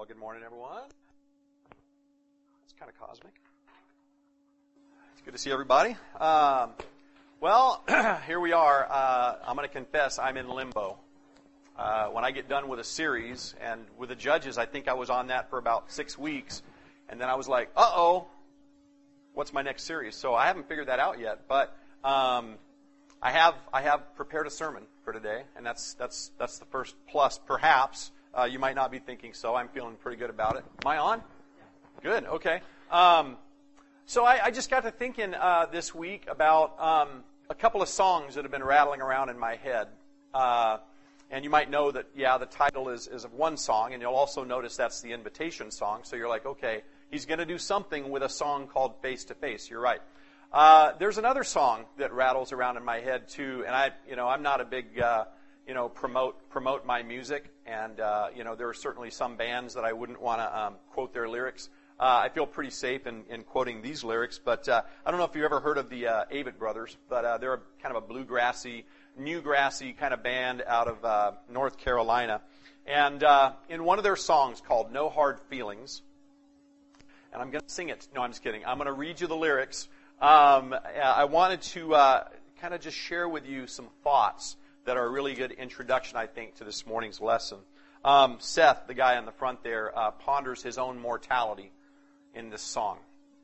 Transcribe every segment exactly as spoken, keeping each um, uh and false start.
Well, good morning, everyone. It's kind of cosmic. It's good to see everybody. Um, well, here we are. Uh, I'm going to confess I'm in limbo. Uh, when I get done with a series, and with the judges, I think I was on that for about six weeks, and then I was like, uh-oh, what's my next series? So I haven't figured that out yet, but um, I have I have prepared a sermon for today, and that's that's that's the first plus, perhaps. Uh, you might not be thinking so. I'm feeling pretty good about it. Am I on? Good. Okay. Um, so I, I just got to thinking uh, this week about um, a couple of songs that have been rattling around in my head. Uh, and you might know that, yeah, the title is, is of one song, and you'll also notice that's the invitation song. So you're like, okay, he's going to do something with a song called Face to Face. You're right. Uh, there's another song that rattles around in my head too, and I, you know, I'm not a big, uh, you know, promote promote my music, and uh, you know, there are certainly some bands that I wouldn't want to um, quote their lyrics. Uh, I feel pretty safe in, in quoting these lyrics, but uh, I don't know if you've ever heard of the uh, Avett Brothers, but uh, they're a, kind of a bluegrassy, newgrassy kind of band out of uh, North Carolina, and uh, in one of their songs called "No Hard Feelings," and I'm going to sing it. No, I'm just kidding. I'm going to read you the lyrics. Um, I wanted to uh, kind of just share with you some thoughts that are a really good introduction, I think, to this morning's lesson. Um, Seth, the guy on the front there, uh, ponders his own mortality in this song.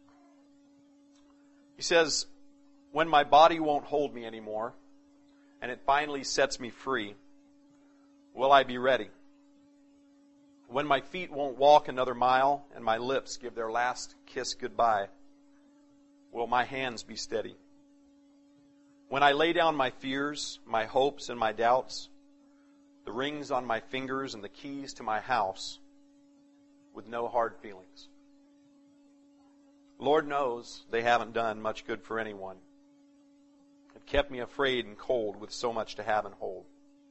He says, "When my body won't hold me anymore, and it finally sets me free, will I be ready? When my feet won't walk another mile, and my lips give their last kiss goodbye, will my hands be steady? When I lay down my fears, my hopes, and my doubts, the rings on my fingers and the keys to my house, with no hard feelings. Lord knows they haven't done much good for anyone. It kept me afraid and cold with so much to have and hold.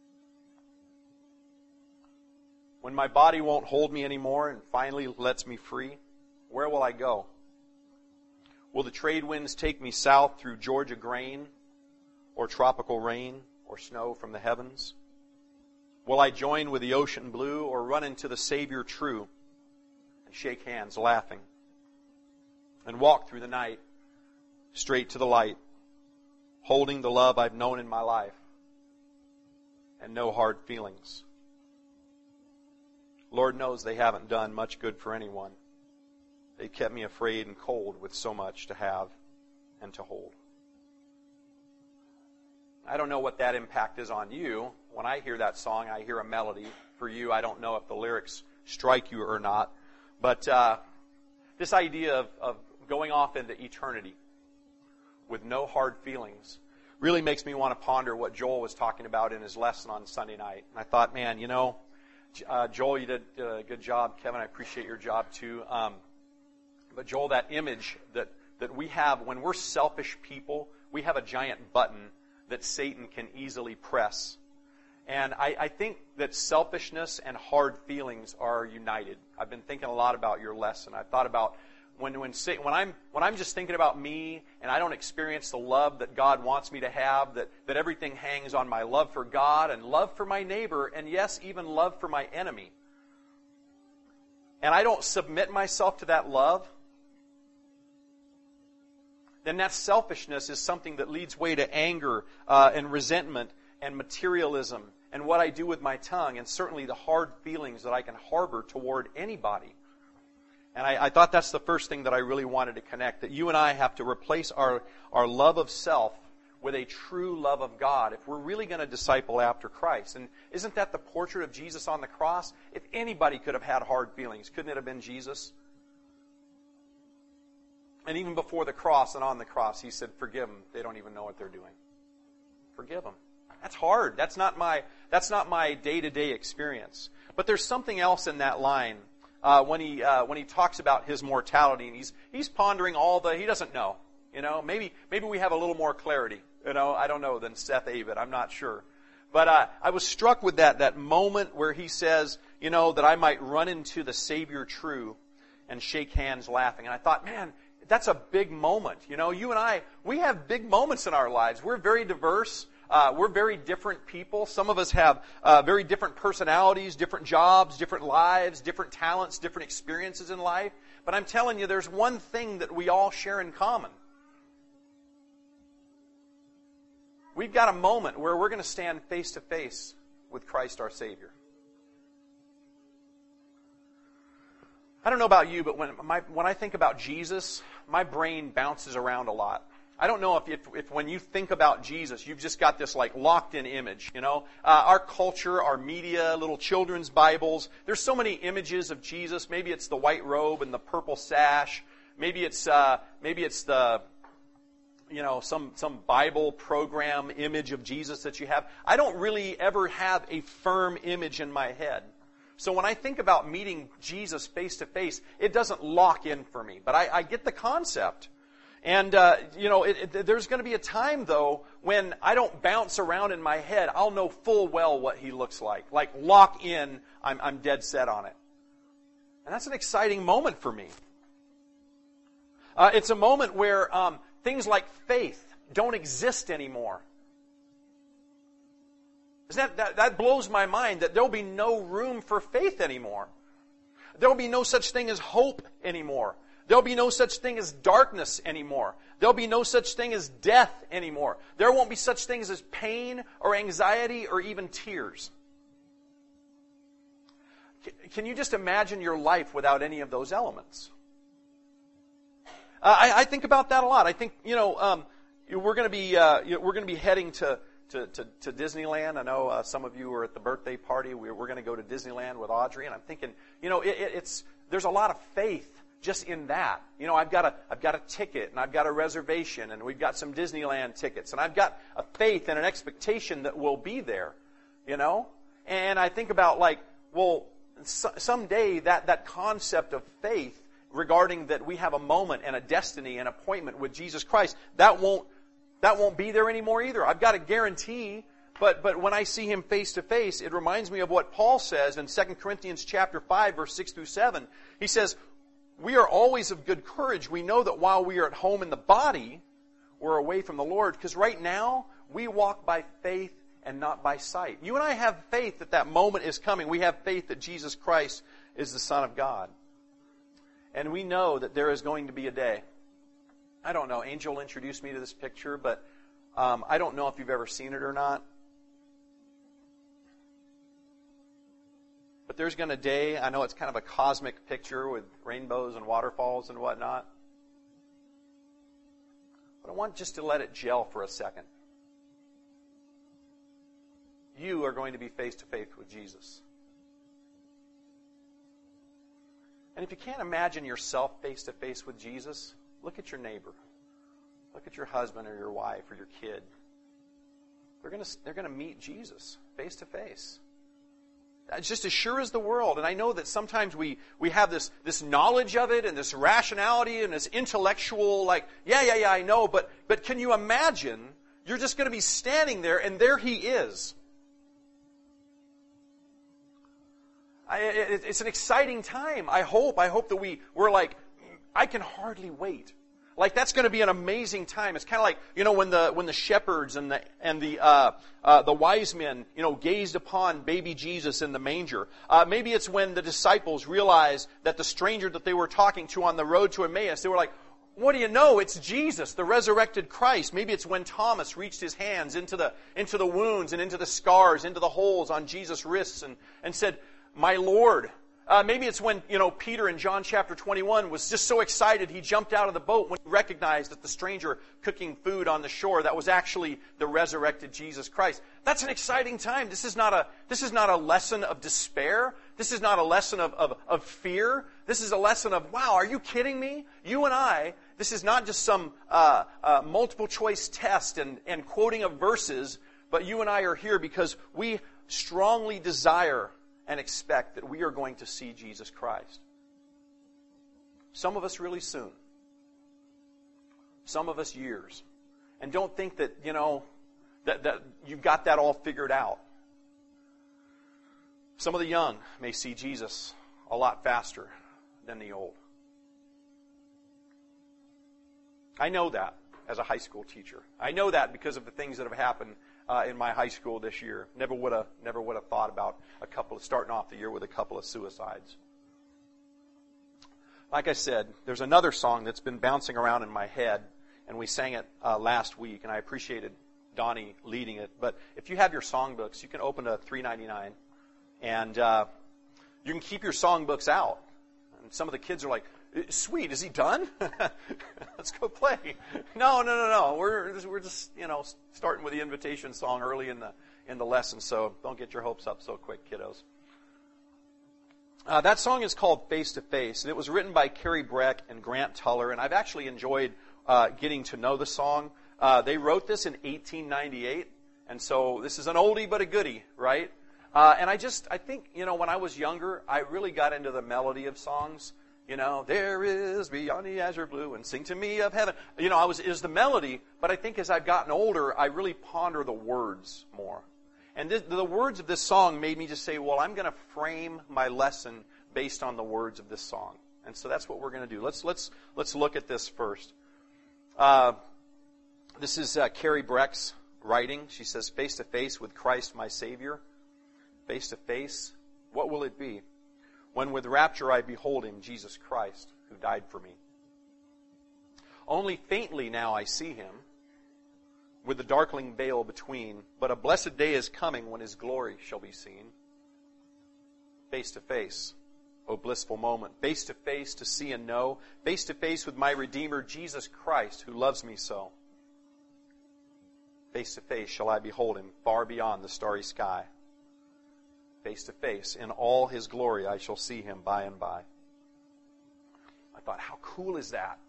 When my body won't hold me anymore and finally lets me free, where will I go? Will the trade winds take me south through Georgia grain, or tropical rain, or snow from the heavens? Will I join with the ocean blue, or run into the Savior true and shake hands laughing and walk through the night straight to the light, holding the love I've known in my life and no hard feelings? Lord knows they haven't done much good for anyone. They kept me afraid and cold with so much to have and to hold." I don't know what that impact is on you. When I hear that song, I hear a melody. For you, I don't know if the lyrics strike you or not. But uh, this idea of, of going off into eternity with no hard feelings really makes me want to ponder what Joel was talking about in his lesson on Sunday night. And I thought, man, you know, uh, Joel, you did a good job. Kevin, I appreciate your job too. Um, but Joel, that image that, that we have when we're selfish people, we have a giant button that Satan can easily press. And I, I think that selfishness and hard feelings are united. I've been thinking a lot about your lesson. I've thought about when when when I'm when I'm just thinking about me and I don't experience the love that God wants me to have, that, that everything hangs on my love for God and love for my neighbor, and yes, even love for my enemy. And I don't submit myself to that love, then that selfishness is something that leads way to anger uh, and resentment and materialism and what I do with my tongue, and certainly the hard feelings that I can harbor toward anybody. And I, I thought that's the first thing that I really wanted to connect, that you and I have to replace our, our love of self with a true love of God if we're really going to disciple after Christ. And isn't that the portrait of Jesus on the cross? If anybody could have had hard feelings, couldn't it have been Jesus? And even before the cross and on the cross, he said, "Forgive them. They don't even know what they're doing." Forgive them. That's hard. That's not my that's not my day-to-day experience. But there's something else in that line uh, when he uh, when he talks about his mortality, and he's he's pondering all the he doesn't know. You know, maybe maybe we have a little more clarity. You know, I don't know than Seth Avett. I'm not sure. But uh, I was struck with that that moment where he says, you know, that I might run into the Savior true and shake hands laughing. And I thought, man, that's a big moment. You know, you and I, we have big moments in our lives. We're very diverse. Uh, we're very different people. Some of us have uh, very different personalities, different jobs, different lives, different talents, different experiences in life. But I'm telling you, there's one thing that we all share in common. We've got a moment where we're going to stand face to face with Christ our Savior. I don't know about you, but when my, when I think about Jesus, my brain bounces around a lot. I don't know if, if, if when you think about Jesus, you've just got this like locked-in image, you know. Uh, our culture, our media, little children's Bibles, there's so many images of Jesus. Maybe it's the white robe and the purple sash. Maybe it's uh, maybe it's the, you know, some, some Bible program image of Jesus that you have. I don't really ever have a firm image in my head. So when I think about meeting Jesus face to face, it doesn't lock in for me. But I, I get the concept. And, uh, you know, it, it, there's going to be a time, though, when I don't bounce around in my head. I'll know full well what He looks like. Like, lock in, I'm, I'm dead set on it. And that's an exciting moment for me. Uh, it's a moment where um, things like faith don't exist anymore. Isn't that, that, that blows my mind that there'll be no room for faith anymore. There'll be no such thing as hope anymore. There'll be no such thing as darkness anymore. There'll be no such thing as death anymore. There won't be such things as pain or anxiety or even tears. Can you just imagine your life without any of those elements? Uh, I, I think about that a lot. I think, you know, um, we're going to be uh, you know, we're going to be heading to to, to, to Disneyland. I know uh, some of you were at the birthday party. We're, we're going to go to Disneyland with Audrey, and I'm thinking, you know, it, it, it's there's a lot of faith just in that. You know, I've got a I've got a ticket, and I've got a reservation, and we've got some Disneyland tickets, and I've got a faith and an expectation that we'll be there. You know, and I think about like, well, so, someday that that concept of faith regarding that we have a moment and a destiny, an appointment with Jesus Christ, that won't that won't be there anymore either. I've got a guarantee, but but when I see Him face to face, it reminds me of what Paul says in Second Corinthians chapter five, verse six through seven. He says, "We are always of good courage. We know that while we are at home in the body, we're away from the Lord." Because right now, we walk by faith and not by sight. You and I have faith that that moment is coming. We have faith that Jesus Christ is the Son of God. And we know that there is going to be a day. I don't know, Angel introduced me to this picture, but um, I don't know if you've ever seen it or not. But there's going to be a day, I know it's kind of a cosmic picture with rainbows and waterfalls and whatnot. But I want just to let it gel for a second. You are going to be face to face with Jesus. And if you can't imagine yourself face to face with Jesus, look at your neighbor. Look at your husband or your wife or your kid. They're going to, they're going to meet Jesus face to face. It's just as sure as the world. And I know that sometimes we, we have this, this knowledge of it and this rationality and this intellectual, like, yeah, yeah, yeah, I know. But, but can you imagine you're just going to be standing there and there He is? I, it, it's an exciting time. I hope. I hope that we, we're like, I can hardly wait. Like, that's going to be an amazing time. It's kind of like, you know, when the when the shepherds and the and the uh, uh, the wise men, you know, gazed upon baby Jesus in the manger. Uh, maybe it's when the disciples realized that the stranger that they were talking to on the road to Emmaus, they were like, what do you know? It's Jesus, the resurrected Christ. Maybe it's when Thomas reached his hands into the into the wounds and into the scars, into the holes on Jesus' wrists, and and said, "My Lord." Uh, maybe it's when, you know, Peter in John chapter twenty-one was just so excited he jumped out of the boat when he recognized that the stranger cooking food on the shore, that was actually the resurrected Jesus Christ. That's an exciting time. This is not a this is not a lesson of despair. This is not a lesson of, of, of fear. This is a lesson of, wow, are you kidding me? You and I, this is not just some uh, uh, multiple choice test and, and quoting of verses, but you and I are here because we strongly desire and expect that we are going to see Jesus Christ. Some of us really soon. Some of us years. And don't think that, you know, that, that you've got that all figured out. Some of the young may see Jesus a lot faster than the old. I know that as a high school teacher. I know that because of the things that have happened uh, in my high school this year. Never would have never would have thought about a couple of, starting off the year with a couple of suicides. Like I said, there's another song that's been bouncing around in my head, and we sang it uh, last week, and I appreciated Donnie leading it. But if you have your songbooks, you can open to three ninety-nine, and uh, you can keep your songbooks out. And some of the kids are like, "Sweet, is he done? Let's go play." No, no, no, no. We're just, we're just you know starting with the invitation song early in the in the lesson, so don't get your hopes up so quick, kiddos. Uh, that song is called Face to Face, and it was written by Carrie Breck and Grant Tuller, and I've actually enjoyed uh, getting to know the song. Uh, they wrote this in eighteen ninety-eight, and so this is an oldie but a goodie, right? Uh, and I just, I think, you know, when I was younger, I really got into the melody of songs. You know, there is beyond the azure blue and sing to me of heaven. You know, I was is the melody, but I think as I've gotten older, I really ponder the words more. And this, the words of this song made me just say, well, I'm going to frame my lesson based on the words of this song. And so that's what we're going to do. Let's let's let's look at this first. Uh, this is uh, Carrie Breck's writing. She says, "Face to face with Christ, my Savior. Face to face, what will it be? When with rapture I behold Him, Jesus Christ, who died for me. Only faintly now I see Him, with the darkling veil between, but a blessed day is coming when His glory shall be seen. Face to face, O blissful moment, face to face to see and know, face to face with my Redeemer, Jesus Christ, who loves me so. Face to face shall I behold Him, far beyond the starry sky. Face to face, in all His glory I shall see Him by and by." I thought, how cool is that?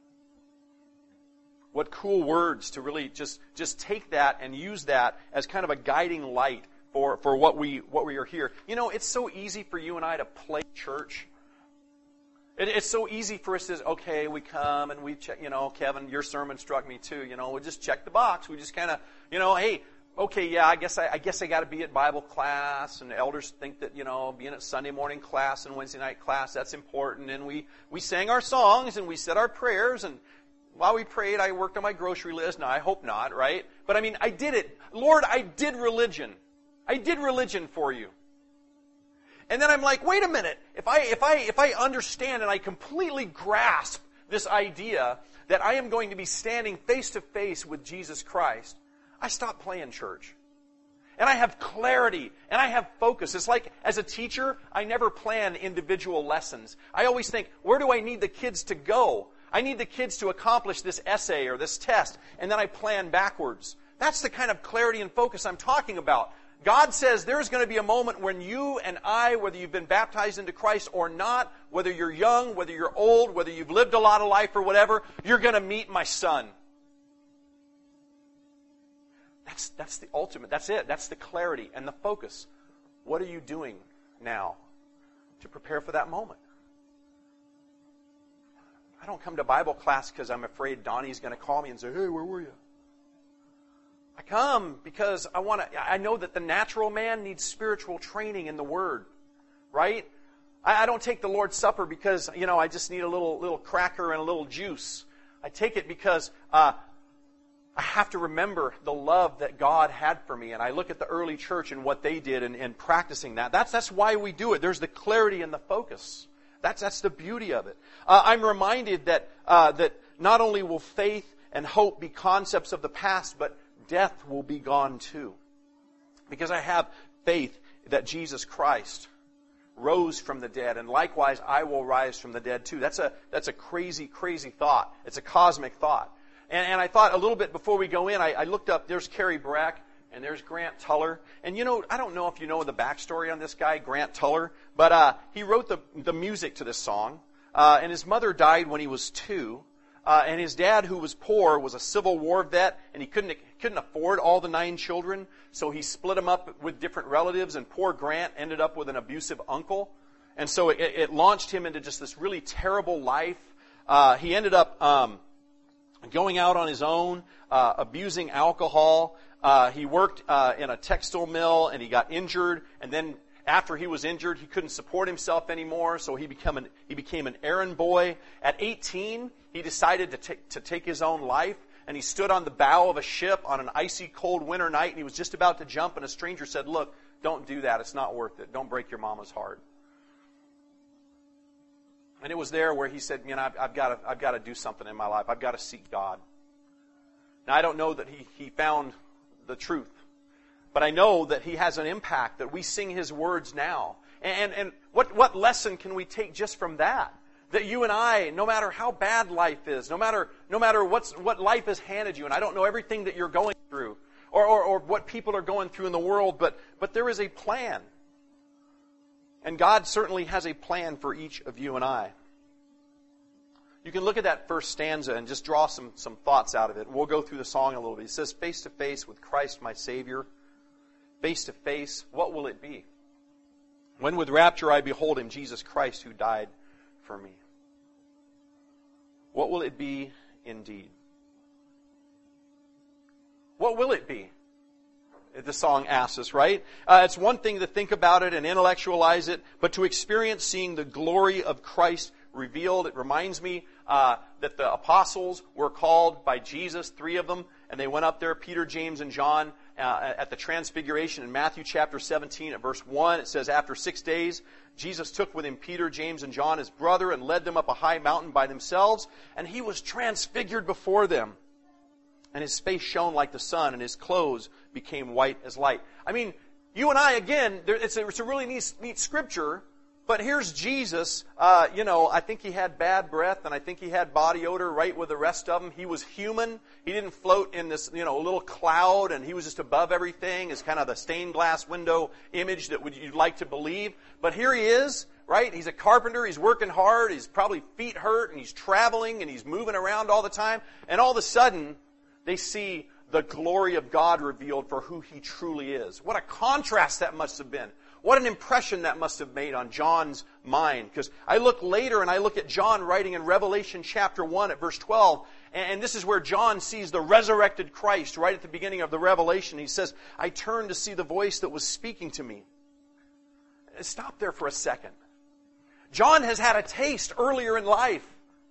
What cool words to really just, just take that and use that as kind of a guiding light for, for what we what we are here. You know, it's so easy for you and I to play church. It, it's so easy for us to, okay, we come and we check, you know, Kevin, your sermon struck me too. You know, we just check the box. We just kind of, you know, hey, okay, yeah, I guess I, I guess I got to be at Bible class, and elders think that, you know, being at Sunday morning class and Wednesday night class, that's important. And we, we sang our songs and we said our prayers, and while we prayed, I worked on my grocery list. Now, I hope not, right? But I mean, I did it. Lord, I did religion. I did religion for you. And then I'm like, wait a minute. If I, if I, if I understand and I completely grasp this idea that I am going to be standing face to face with Jesus Christ, I stop playing church. And I have clarity, and I have focus. It's like, as a teacher, I never plan individual lessons. I always think, where do I need the kids to go? I need the kids to accomplish this essay or this test, and then I plan backwards. That's the kind of clarity and focus I'm talking about. God says there's going to be a moment when you and I, whether you've been baptized into Christ or not, whether you're young, whether you're old, whether you've lived a lot of life or whatever, you're going to meet my Son. That's, that's the ultimate. That's it. That's the clarity and the focus. What are you doing now to prepare for that moment? I don't come to Bible class because I'm afraid Donnie's going to call me and say, "Hey, where were you?" I come because I want to. I know that the natural man needs spiritual training in the Word, right? I, I don't take the Lord's Supper because, you know, I just need a little little cracker and a little juice. I take it because uh, I have to remember the love that God had for me, and I look at the early church and what they did and, and practicing that. That's that's why we do it. There's the clarity and the focus. That's that's the beauty of it. Uh, I'm reminded that uh, that not only will faith and hope be concepts of the past, but death will be gone too. Because I have faith that Jesus Christ rose from the dead, and likewise I will rise from the dead too. That's a that's a crazy, crazy thought. It's a cosmic thought. And, and I thought a little bit before we go in, I, I looked up, there's Carrie Breck, and there's Grant Tuller. And you know, I don't know if you know the backstory on this guy, Grant Tuller, but uh, he wrote the, the music to this song. Uh, and his mother died when he was two. Uh, and his dad, who was poor, was a Civil War vet, and he couldn't couldn't afford all the nine children, so he split them up with different relatives, and poor Grant ended up with an abusive uncle. And so it, it launched him into just this really terrible life. Uh, he ended up um, going out on his own, uh, abusing alcohol. Uh, he worked uh, in a textile mill, and he got injured, and then after he was injured, he couldn't support himself anymore, so he became an, he became an errand boy. At eighteen, he decided to take, to take his own life and he stood on the bow of a ship on an icy cold winter night, and he was just about to jump, and a stranger said, "Look, don't do that. It's not worth it. Don't break your mama's heart." And it was there where he said, you know, I've, I've got to, I've got to do something in my life. I've got to seek God. Now, I don't know that he, he found the truth, but I know that he has an impact, that we sing his words now. And, and what, what lesson can we take just from that? That you and I, no matter how bad life is, no matter, no matter what's, what life has handed you, and I don't know everything that you're going through, or, or, or what people are going through in the world, but, but there is a plan. And God certainly has a plan for each of you and I. You can look at that first stanza and just draw some, some thoughts out of it. We'll go through the song a little bit. It says, face to face with Christ my Savior. Face to face, what will it be? When with rapture I behold him, Jesus Christ who died for me. What will it be indeed? What will it be? The song asks us, right? Uh, it's one thing to think about it and intellectualize it, but to experience seeing the glory of Christ revealed. It reminds me uh, that the apostles were called by Jesus, three of them, and they went up there, Peter, James, and John, uh, at the Transfiguration in Matthew chapter seventeen at verse one. It says, after six days, Jesus took with him Peter, James, and John, his brother, and led them up a high mountain by themselves, and he was transfigured before them. And his face shone like the sun, and his clothes became white as light. I mean, you and I, again, there, it's, a, it's a really neat, neat scripture, but here's Jesus. Uh, you know, I think he had bad breath, and I think he had body odor right with the rest of them. He was human. He didn't float in this, you know, little cloud, and he was just above everything. It's kind of the stained glass window image that would, you'd like to believe. But here he is, right? He's a carpenter. He's working hard. He's probably feet hurt, and he's traveling, and he's moving around all the time. And all of a sudden, they see the glory of God revealed for who he truly is. What a contrast that must have been. What an impression that must have made on John's mind. Because I look later and I look at John writing in Revelation chapter one at verse twelve. And this is where John sees the resurrected Christ right at the beginning of the Revelation. He says, I turned to see the voice that was speaking to me. Stop there for a second. John has had a taste earlier in life.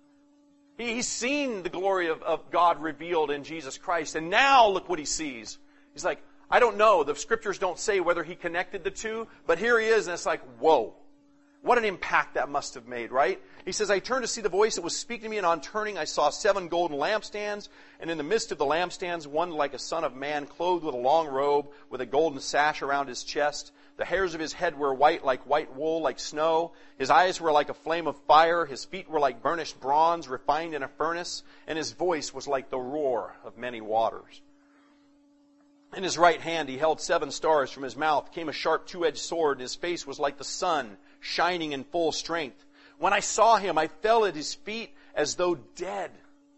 He's seen the glory of, of God revealed in Jesus Christ. And now look what he sees. He's like, I don't know. The scriptures don't say whether he connected the two. But here he is, and it's like, whoa. What an impact that must have made, right? He says, I turned to see the voice that was speaking to me, and on turning I saw seven golden lampstands. And in the midst of the lampstands, one like a son of man, clothed with a long robe, with a golden sash around his chest. The hairs of his head were white like white wool, like snow. His eyes were like a flame of fire. His feet were like burnished bronze, refined in a furnace. And his voice was like the roar of many waters. In his right hand he held seven stars. From his mouth came a sharp two-edged sword, and his face was like the sun, shining in full strength. When I saw him, I fell at his feet as though dead.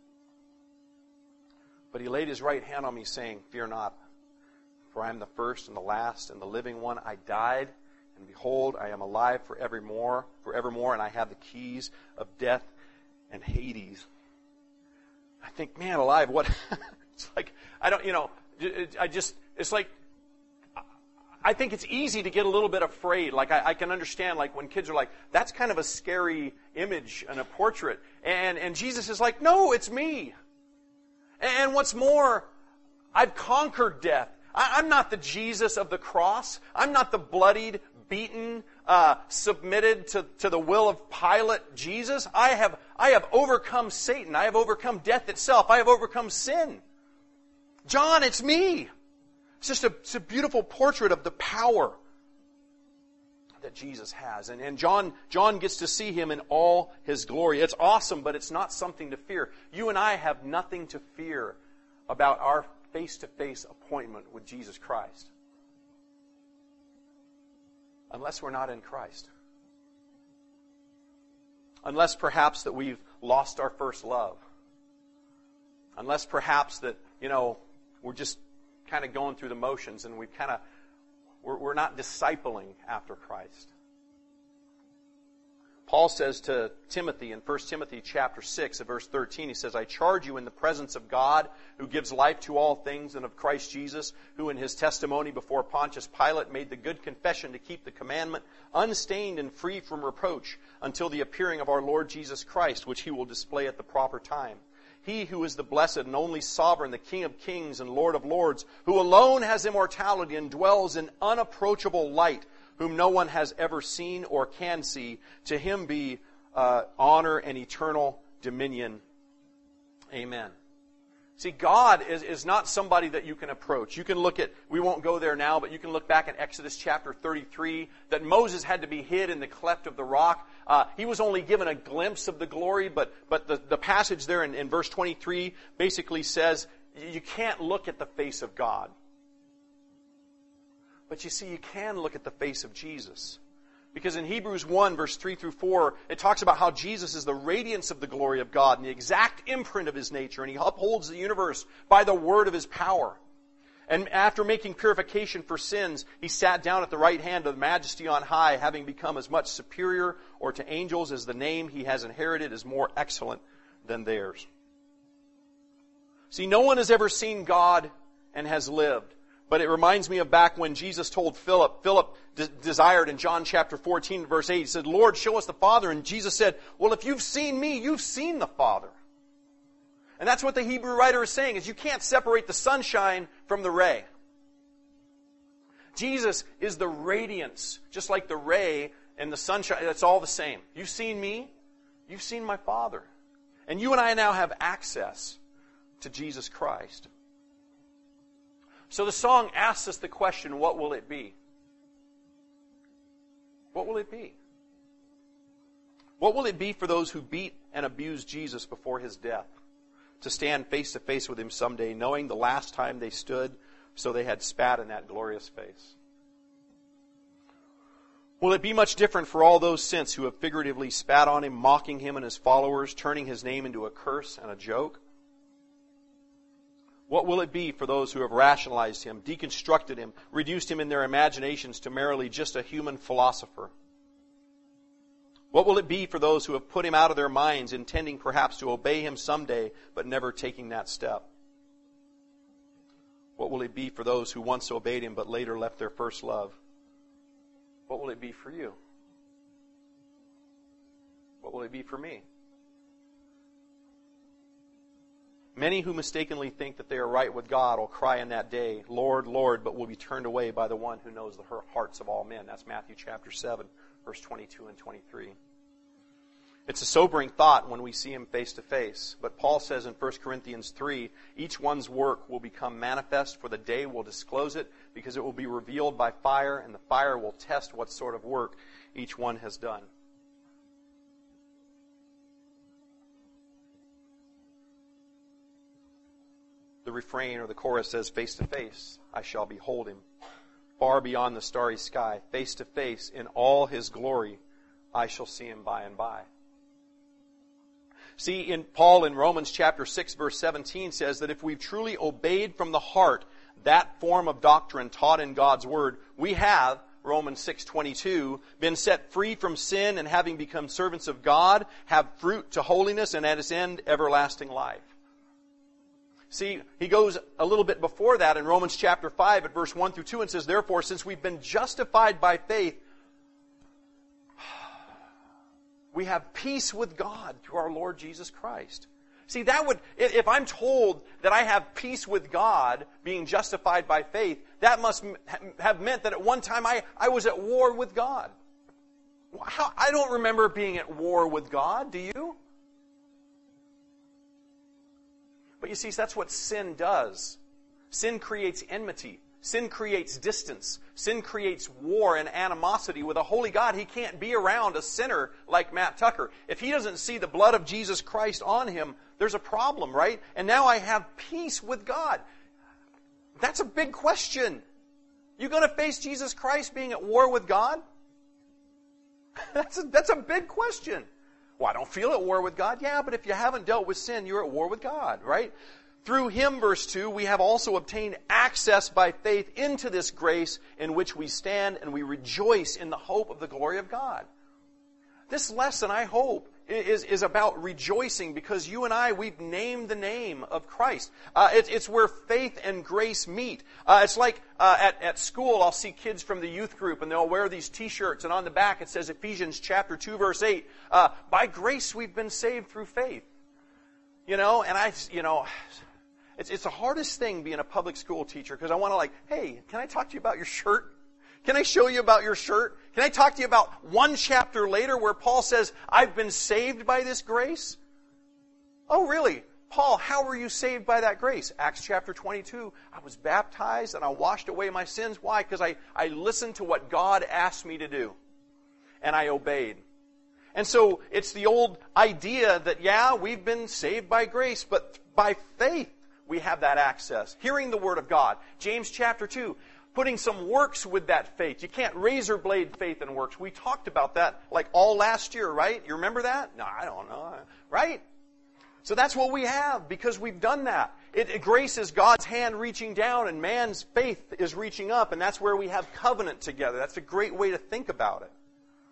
But he laid his right hand on me, saying, Fear not, for I am the first and the last and the living one. I died, and behold, I am alive forevermore, forevermore, and I have the keys of death and Hades. I think, man alive, what? It's like, I don't, you know, I just, it's like, I think it's easy to get a little bit afraid. Like, I, I can understand, like, when kids are like, that's kind of a scary image and a portrait. And, and Jesus is like, no, it's me. And what's more, I've conquered death. I, I'm not the Jesus of the cross. I'm not the bloodied, beaten, uh, submitted to, to the will of Pilate Jesus. I have, I have overcome Satan. I have overcome death itself. I have overcome sin. John, it's me. It's just a, it's a beautiful portrait of the power that Jesus has. And, and John, John gets to see him in all his glory. It's awesome, but it's not something to fear. You and I have nothing to fear about our face-to-face appointment with Jesus Christ. Unless we're not in Christ. Unless perhaps that we've lost our first love. Unless perhaps that, you know, we're just kind of going through the motions and we kind of, we're, we're not discipling after Christ. Paul says to Timothy in First Timothy chapter six, at verse thirteen, he says, I charge you in the presence of God, who gives life to all things, and of Christ Jesus, who in his testimony before Pontius Pilate made the good confession to keep the commandment unstained and free from reproach until the appearing of our Lord Jesus Christ, which he will display at the proper time. He who is the blessed and only sovereign, the King of kings and Lord of lords, who alone has immortality and dwells in unapproachable light, whom no one has ever seen or can see, to him be uh, honor and eternal dominion. Amen. See, God is, is not somebody that you can approach. You can look at, we won't go there now, but you can look back at Exodus chapter thirty-three, that Moses had to be hid in the cleft of the rock. Uh, he was only given a glimpse of the glory, but, but the, the passage there in, in verse twenty-three basically says, you can't look at the face of God. But you see, you can look at the face of Jesus. Because in Hebrews one, verse three through four, it talks about how Jesus is the radiance of the glory of God and the exact imprint of His nature, and He upholds the universe by the word of His power. And after making purification for sins, He sat down at the right hand of the Majesty on high, having become as much superior or to angels as the name He has inherited is more excellent than theirs. See, no one has ever seen God and has lived. But it reminds me of back when Jesus told Philip, Philip de- desired in John chapter fourteen, verse eight, he said, Lord, show us the Father. And Jesus said, well, if you've seen me, you've seen the Father. And that's what the Hebrew writer is saying, is you can't separate the sunshine from the ray. Jesus is the radiance, just like the ray and the sunshine. That's all the same. You've seen me, you've seen my Father. And you and I now have access to Jesus Christ. So the song asks us the question, what will it be? What will it be? What will it be for those who beat and abused Jesus before His death? To stand face to face with Him someday, knowing the last time they stood, so they had spat in that glorious face. Will it be much different for all those since who have figuratively spat on Him, mocking Him and His followers, turning His name into a curse and a joke? What will it be for those who have rationalized Him, deconstructed Him, reduced Him in their imaginations to merely just a human philosopher? What will it be for those who have put Him out of their minds, intending perhaps to obey Him someday, but never taking that step? What will it be for those who once obeyed Him, but later left their first love? What will it be for you? What will it be for me? Many who mistakenly think that they are right with God will cry in that day, Lord, Lord, but will be turned away by the one who knows the hearts of all men. That's Matthew chapter seven, verse twenty-two and twenty-three. It's a sobering thought when we see Him face to face. But Paul says in First Corinthians three, each one's work will become manifest, for the day will disclose it, because it will be revealed by fire, and the fire will test what sort of work each one has done. The refrain or the chorus says, face to face, I shall behold Him. Far beyond the starry sky, face to face, in all His glory, I shall see Him by and by. See, in Paul in Romans chapter six, verse seventeen says that if we've truly obeyed from the heart that form of doctrine taught in God's Word, we have, Romans six twenty-two, been set free from sin and having become servants of God, have fruit to holiness and at its end, everlasting life. See, he goes a little bit before that in Romans chapter five at verse one through two and says, therefore, since we've been justified by faith, we have peace with God through our Lord Jesus Christ. See, that would, if I'm told that I have peace with God, being justified by faith, that must have meant that at one time I, I was at war with God. How, I don't remember being at war with God, do you? But you see, that's what sin does. Sin creates enmity. Sin creates distance. Sin creates war and animosity. With a holy God, He can't be around a sinner like Matt Tucker. If he doesn't see the blood of Jesus Christ on him, there's a problem, right? And now I have peace with God. That's a big question. You going to face Jesus Christ being at war with God? That's a, that's a big question. Well, I don't feel at war with God. Yeah, but if you haven't dealt with sin, you're at war with God, right? Through Him, verse two, we have also obtained access by faith into this grace in which we stand, and we rejoice in the hope of the glory of God. This lesson, I hope, is, is about rejoicing because you and I, we've named the name of Christ. Uh, it, it's where faith and grace meet. Uh, it's like uh, at, at school, I'll see kids from the youth group and they'll wear these t-shirts and on the back it says Ephesians chapter two verse eight, uh, by grace we've been saved through faith. You know, and I, you know, it's, it's the hardest thing being a public school teacher because I want to like, hey, can I talk to you about your shirt? Can I show you about your shirt? Can I talk to you about one chapter later where Paul says, I've been saved by this grace? Oh, really? Paul, how were you saved by that grace? Acts chapter twenty-two, I was baptized and I washed away my sins. Why? Because I, I listened to what God asked me to do. And I obeyed. And so it's the old idea that, yeah, we've been saved by grace, but by faith we have that access. Hearing the Word of God. James chapter two, putting some works with that faith. You can't razor blade faith and works. We talked about that like all last year, right? You remember that? No, I don't know. Right? So that's what we have because we've done that. It, it, grace is God's hand reaching down and man's faith is reaching up, and that's where we have covenant together. That's a great way to think about it.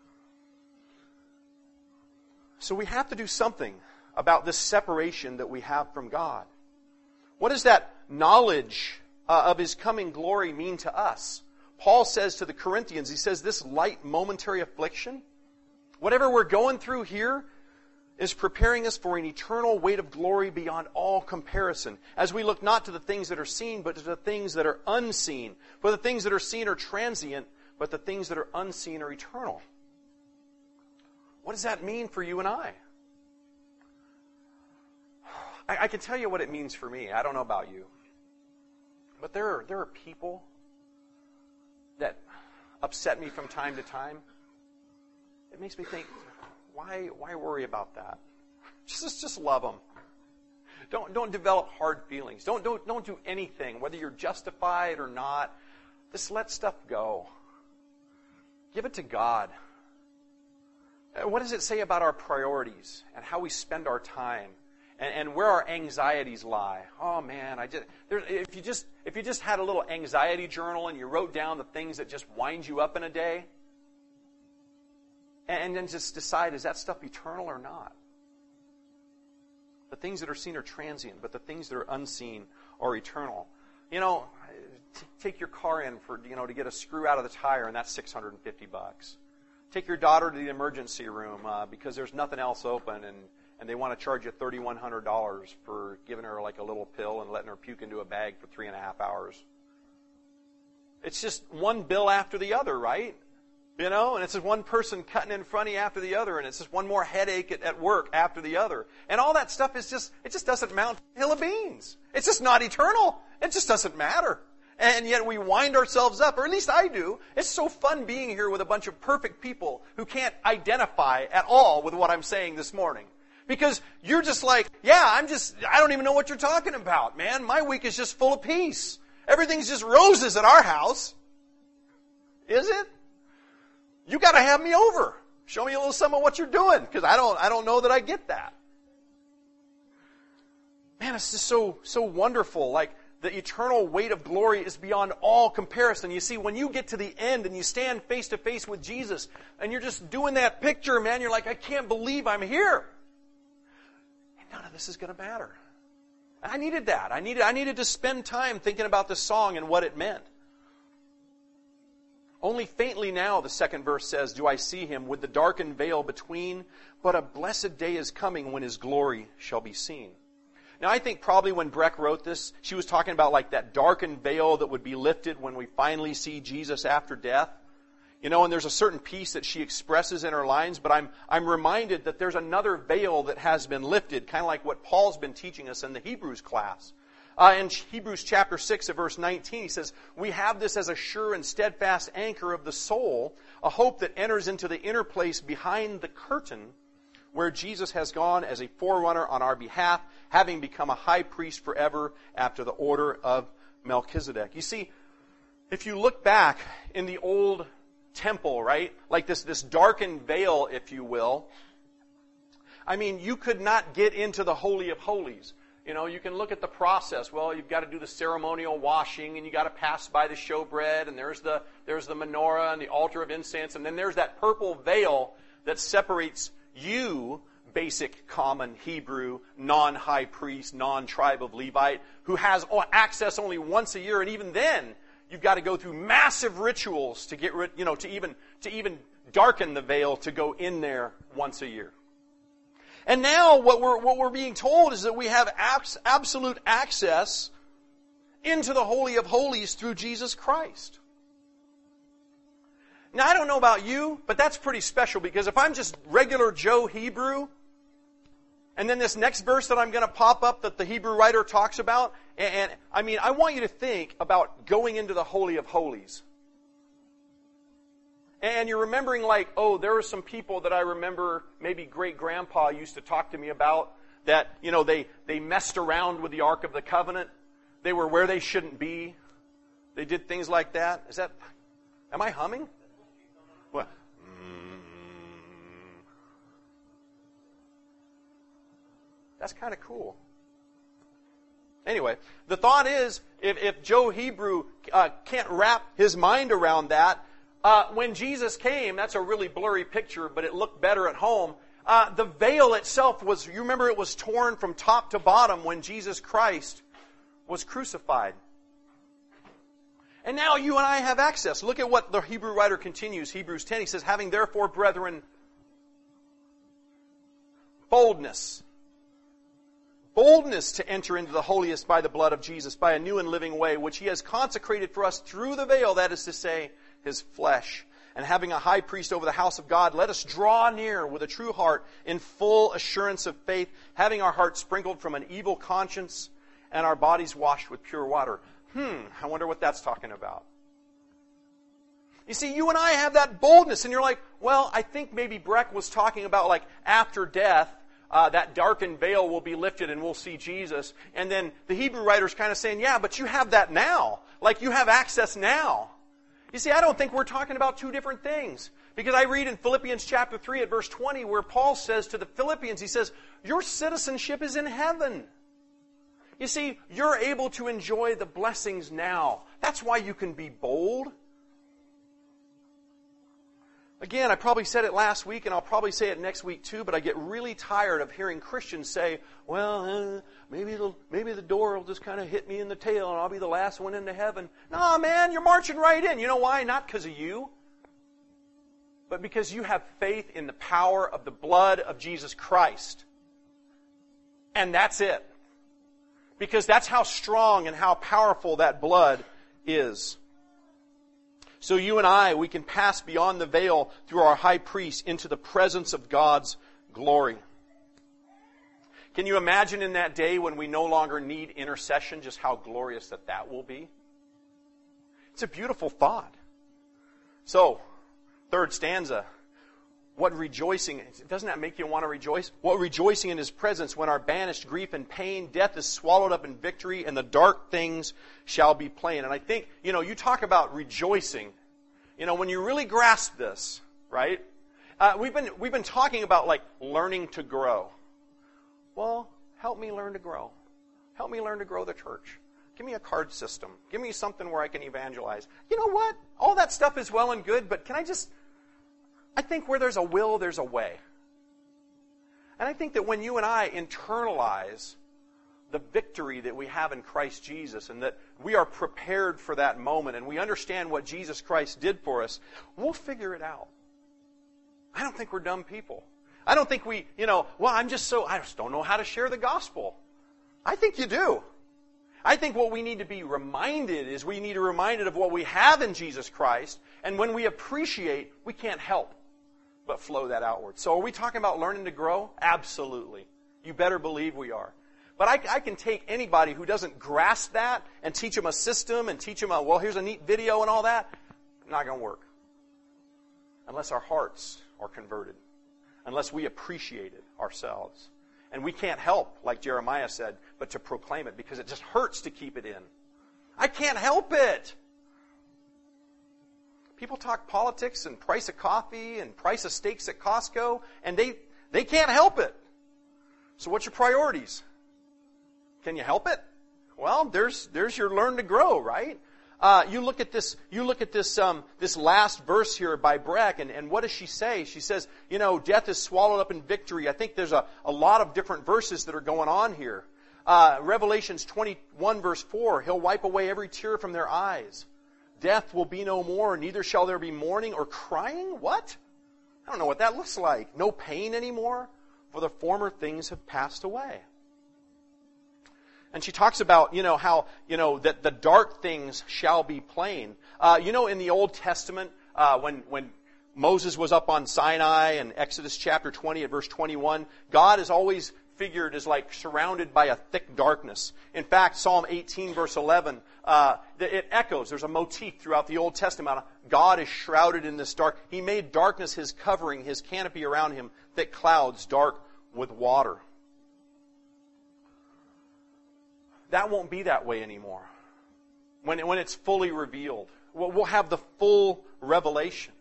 So we have to do something about this separation that we have from God. What does that knowledge uh, of His coming glory mean to us? Paul says to the Corinthians, he says, this light momentary affliction, whatever we're going through here, is preparing us for an eternal weight of glory beyond all comparison, as we look not to the things that are seen, but to the things that are unseen. For the things that are seen are transient, but the things that are unseen are eternal. What does that mean for you and I? I, I can tell you what it means for me. I don't know about you. But there are, there are people that upset me from time to time. It makes me think, Why, why worry about that? Just, just love them. Don't, don't develop hard feelings. Don't, don't, don't do anything, whether you're justified or not. Just let stuff go. Give it to God. What does it say about our priorities and how we spend our time and, and where our anxieties lie? Oh man, I just there, if you just if you just had a little anxiety journal and you wrote down the things that just wind you up in a day. And then just decide, is that stuff eternal or not? The things that are seen are transient, but the things that are unseen are eternal. You know, t- take your car in for, you know, to get a screw out of the tire, and that's six hundred fifty bucks. Take your daughter to the emergency room uh, because there's nothing else open, and, and they want to charge you thirty-one hundred dollars for giving her like a little pill and letting her puke into a bag for three and a half hours. It's just one bill after the other, right? You know, and it's just one person cutting in front of you after the other, and it's just one more headache at, at work after the other. And all that stuff is just, it just doesn't amount to a hill of beans. It's just not eternal. It just doesn't matter. And yet we wind ourselves up, or at least I do. It's so fun being here with a bunch of perfect people who can't identify at all with what I'm saying this morning. Because you're just like, yeah, I'm just, I don't even know what you're talking about, man. My week is just full of peace. Everything's just roses at our house. Is it? You got to have me over. Show me a little some of what you're doing, because I don't, I don't know that I get that. Man, it's just so, so wonderful. Like the eternal weight of glory is beyond all comparison. You see, when you get to the end and you stand face to face with Jesus, and you're just doing that picture, man, you're like, I can't believe I'm here. And none of this is going to matter. I needed that. I needed, I needed to spend time thinking about this song and what it meant. Only faintly now, the second verse says, do I see Him with the darkened veil between, but a blessed day is coming when His glory shall be seen. Now I think probably when Breck wrote this, she was talking about like that darkened veil that would be lifted when we finally see Jesus after death. You know, and there's a certain peace that she expresses in her lines, but I'm, I'm reminded that there's another veil that has been lifted, kind of like what Paul's been teaching us in the Hebrews class. Uh, in Hebrews chapter six, at verse nineteen, he says, we have this as a sure and steadfast anchor of the soul, a hope that enters into the inner place behind the curtain, where Jesus has gone as a forerunner on our behalf, having become a high priest forever after the order of Melchizedek. You see, if you look back in the old temple, right, like this, this darkened veil, if you will, I mean, you could not get into the Holy of Holies. You know, you can look at the process. Well, you've got to do the ceremonial washing, and you got to pass by the showbread, and there's the there's the menorah and the altar of incense, and then there's that purple veil that separates you, basic common Hebrew, non-high priest, non-tribe of Levite, who has access only once a year, and even then, you've got to go through massive rituals to get rid, you know, to even to even darken the veil to go in there once a year. And now what we're, what we're being told is that we have abs- absolute access into the Holy of Holies through Jesus Christ. Now, I don't know about you, but that's pretty special, because if I'm just regular Joe Hebrew, and then this next verse that I'm going to pop up that the Hebrew writer talks about, and, and I mean, I want you to think about going into the Holy of Holies. And you're remembering like, oh, there are some people that I remember maybe great-grandpa used to talk to me about that, you know, they, they messed around with the Ark of the Covenant. They were where they shouldn't be. They did things like that. Is that, am I humming? What? That's kind of cool. Anyway, the thought is, if, if Joe Hebrew uh, can't wrap his mind around that, uh, when Jesus came, that's a really blurry picture, but it looked better at home. Uh, the veil itself was, you remember it was torn from top to bottom when Jesus Christ was crucified. And now you and I have access. Look at what the Hebrew writer continues, Hebrews ten. He says, having therefore, brethren, boldness. Boldness to enter into the holiest by the blood of Jesus, by a new and living way, which He has consecrated for us through the veil, that is to say, His flesh. And having a high priest over the house of God, let us draw near with a true heart in full assurance of faith, having our hearts sprinkled from an evil conscience and our bodies washed with pure water. Hmm, I wonder what that's talking about. You see, you and I have that boldness, and you're like, well, I think maybe Breck was talking about like after death, uh, that darkened veil will be lifted and we'll see Jesus. And then the Hebrew writer's kind of saying, yeah, but you have that now. Like you have access now. You see, I don't think we're talking about two different things. Because I read in Philippians chapter three at verse twenty where Paul says to the Philippians, he says, your citizenship is in heaven. You see, you're able to enjoy the blessings now. That's why you can be bold. Again, I probably said it last week, and I'll probably say it next week too, but I get really tired of hearing Christians say, well, uh, maybe, the, maybe the door will just kind of hit me in the tail and I'll be the last one into heaven. No, man, you're marching right in. You know why? Not because of you, but because you have faith in the power of the blood of Jesus Christ. And that's it. Because that's how strong and how powerful that blood is. So you and I, we can pass beyond the veil through our high priest into the presence of God's glory. Can you imagine in that day when we no longer need intercession, just how glorious that that will be? It's a beautiful thought. So, third stanza. What rejoicing, doesn't that make you want to rejoice? What rejoicing in His presence when our banished grief and pain, death is swallowed up in victory, and the dark things shall be plain. And I think, you know, you talk about rejoicing. You know, when you really grasp this, right? Uh, we've been we've been talking about like learning to grow. Well, help me learn to grow. Help me learn to grow the church. Give me a card system. Give me something where I can evangelize. You know what? All that stuff is well and good, but can I just... I think where there's a will, there's a way. And I think that when you and I internalize the victory that we have in Christ Jesus and that we are prepared for that moment and we understand what Jesus Christ did for us, we'll figure it out. I don't think we're dumb people. I don't think we, you know, well, I'm just so, I just don't know how to share the gospel. I think you do. I think what we need to be reminded is we need to be reminded of what we have in Jesus Christ, and when we appreciate, we can't help but flow that outward. So are we talking about learning to grow? Absolutely. You better believe we are. But I, I can take anybody who doesn't grasp that and teach them a system and teach them, a, well, here's a neat video and all that. Not going to work. Unless our hearts are converted. Unless we appreciate it ourselves. And we can't help, like Jeremiah said, but to proclaim it because it just hurts to keep it in. I can't help it. People talk politics and price of coffee and price of steaks at Costco, and they, they can't help it. So what's your priorities? Can you help it? Well, there's there's your learn to grow, right? Uh, you look at this. You look at this. Um, this last verse here by Breck, and, and what does she say? She says, "You know, death is swallowed up in victory." I think there's a, a lot of different verses that are going on here. Uh, Revelations twenty-one verse four: He'll wipe away every tear from their eyes. Death will be no more. Neither shall there be mourning or crying. What? I don't know what that looks like. No pain anymore. for the former things have passed away. And she talks about, you know, how, you know, that the dark things shall be plain. Uh, you know, in the Old Testament, uh, when, when Moses was up on Sinai in Exodus chapter twenty at verse twenty-one, God is always figured as like surrounded by a thick darkness. In fact, Psalm eighteen verse eleven, uh, it echoes. There's a motif throughout the Old Testament. God is shrouded in this dark. He made darkness his covering, his canopy around him, thick clouds dark with water. That won't be that way anymore. When, when it's fully revealed, we'll, we'll have the full revelation.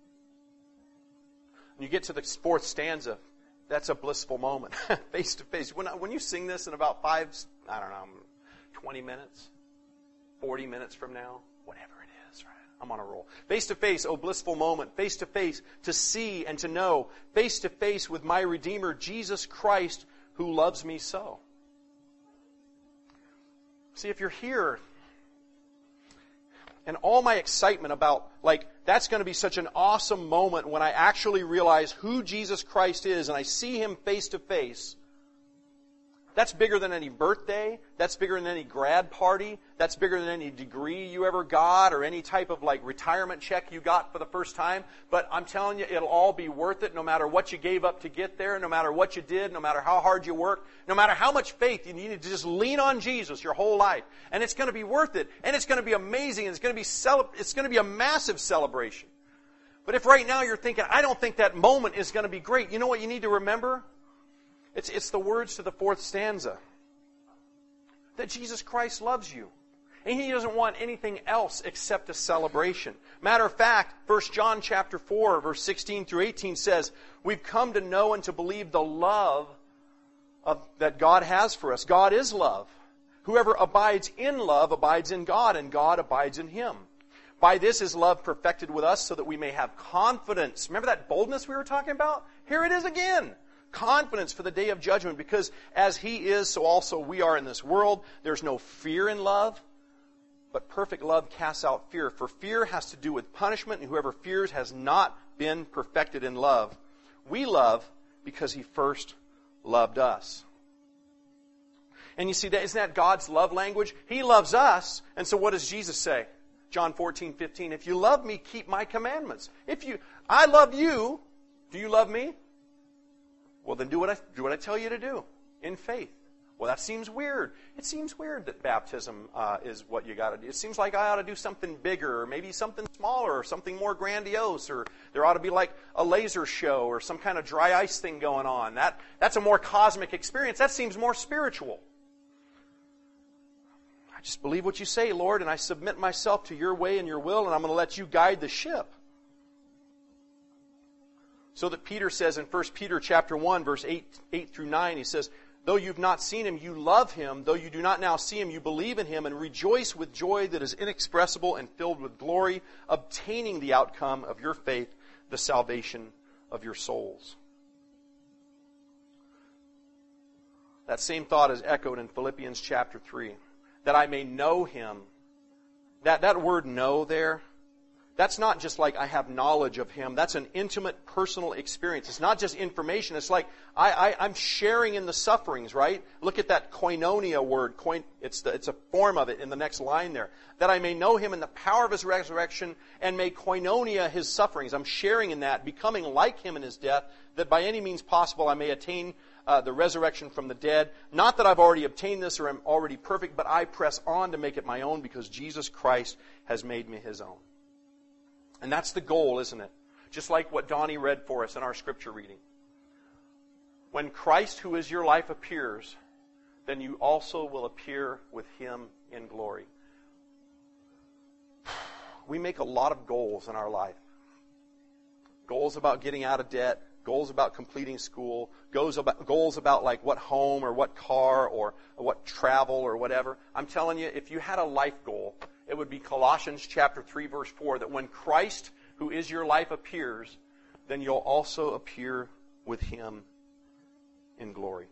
When you get to the fourth stanza, that's a blissful moment, face to face. When, when you sing this in about five, I don't know, twenty minutes, forty minutes from now, whatever it is, right? I'm on a roll. Face to face, oh blissful moment. Face to face, to see and to know. Face to face with my Redeemer, Jesus Christ, who loves me so. See, if you're here, and all my excitement about, like, that's going to be such an awesome moment when I actually realize who Jesus Christ is and I see Him face to face. That's bigger than any birthday. That's bigger than any grad party. That's bigger than any degree you ever got or any type of like retirement check you got for the first time. But I'm telling you, it'll all be worth it no matter what you gave up to get there, no matter what you did, no matter how hard you worked, no matter how much faith you needed to just lean on Jesus your whole life. And it's going to be worth it. And it's going to be amazing. And it's going to be cele- it's going to be a massive celebration. But if right now you're thinking, I don't think that moment is going to be great, you know what you need to remember? It's, it's the words to the fourth stanza. That Jesus Christ loves you. And He doesn't want anything else except a celebration. Matter of fact, First John chapter four, verse sixteen through eighteen says, we've come to know and to believe the love of, that God has for us. God is love. Whoever abides in love abides in God, and God abides in him. By this is love perfected with us, so that we may have confidence. Remember that boldness we were talking about? Here it is again. Confidence for the day of judgment, because as He is, so also we are in this world. There's no fear in love, but perfect love casts out fear. For fear has to do with punishment, and whoever fears has not been perfected in love. We love because He first loved us. And you see, that isn't that God's love language? He loves us, and so what does Jesus say? John fourteen fifteen, if you love me, keep my commandments. If you, I love you, do you love me? Well, then do what I do what I tell you to do in faith. Well, that seems weird. It seems weird that baptism uh, is what you got to do. It seems like I ought to do something bigger, or maybe something smaller, or something more grandiose, or there ought to be like a laser show or some kind of dry ice thing going on. That that's a more cosmic experience. That seems more spiritual. I just believe what you say, Lord, and I submit myself to your way and your will, and I'm going to let you guide the ship. So that Peter says in First Peter chapter one, verse eight, eight through nine, he says, though you've not seen Him, you love Him. Though you do not now see Him, you believe in Him and rejoice with joy that is inexpressible and filled with glory, obtaining the outcome of your faith, the salvation of your souls. That same thought is echoed in Philippians chapter three. That I may know Him. That, that word know there, that's not just like I have knowledge of Him. That's an intimate, personal experience. It's not just information. It's like I, I, I'm sharing in the sufferings, right? Look at that koinonia word. Koin, it's, the, it's a form of it in the next line there. That I may know Him in the power of His resurrection and may koinonia His sufferings. I'm sharing in that, becoming like Him in His death, that by any means possible I may attain uh, the resurrection from the dead. Not that I've already obtained this or am already perfect, but I press on to make it my own because Jesus Christ has made me His own. And that's the goal, isn't it? Just like what Donnie read for us in our scripture reading. When Christ, who is your life, appears, then you also will appear with Him in glory. We make a lot of goals in our life. Goals about getting out of debt, goals about completing school, goals about, goals about like what home or what car or, or what travel or whatever. I'm telling you, if you had a life goal, it would be Colossians chapter three, verse four, that when Christ, who is your life, appears, then you'll also appear with Him in glory.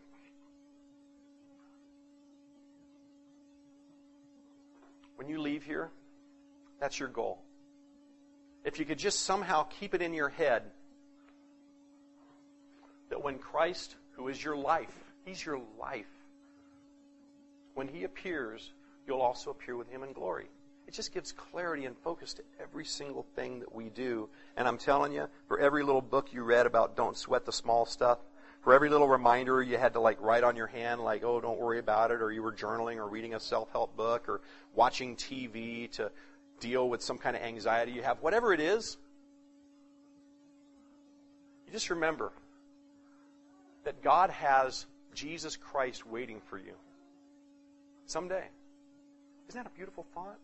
When you leave here, that's your goal. If you could just somehow keep it in your head that when Christ, who is your life. He's your life. When He appears, you'll also appear with Him in glory. It just gives clarity and focus to every single thing that we do. And I'm telling you, for every little book you read about don't sweat the small stuff, for every little reminder you had to like write on your hand, like, oh, don't worry about it, or you were journaling or reading a self-help book or watching T V to deal with some kind of anxiety you have, whatever it is, you just remember that God has Jesus Christ waiting for you someday. Isn't that a beautiful thought?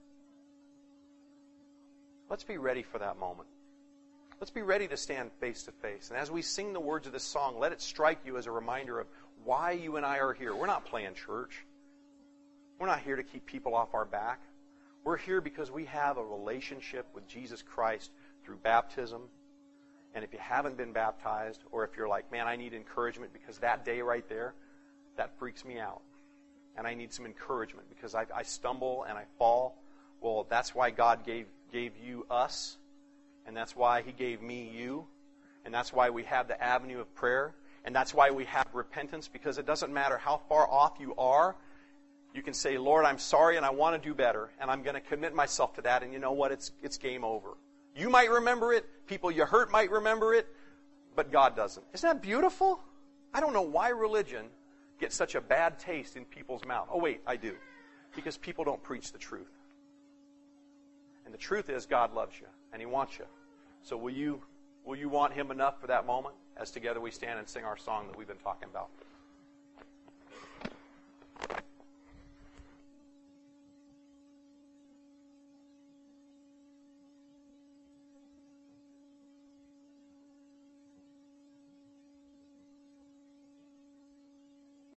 Let's be ready for that moment. Let's be ready to stand face to face. And as we sing the words of this song, let it strike you as a reminder of why you and I are here. We're not playing church. We're not here to keep people off our back. We're here because we have a relationship with Jesus Christ through baptism. And if you haven't been baptized, or if you're like, man, I need encouragement because that day right there, that freaks me out. And I need some encouragement because I, I stumble and I fall. Well, that's why God gave gave you us. And that's why He gave me you. And that's why we have the avenue of prayer. And that's why we have repentance, because it doesn't matter how far off you are. You can say, Lord, I'm sorry and I want to do better. And I'm going to commit myself to that. And you know what? It's it's game over. You might remember it. People you hurt might remember it. But God doesn't. Isn't that beautiful? I don't know why religion gets such a bad taste in people's mouth. Oh, wait, I do. Because people don't preach the truth. And the truth is God loves you and He wants you. So will you will you want Him enough for that moment as together we stand and sing our song that we've been talking about?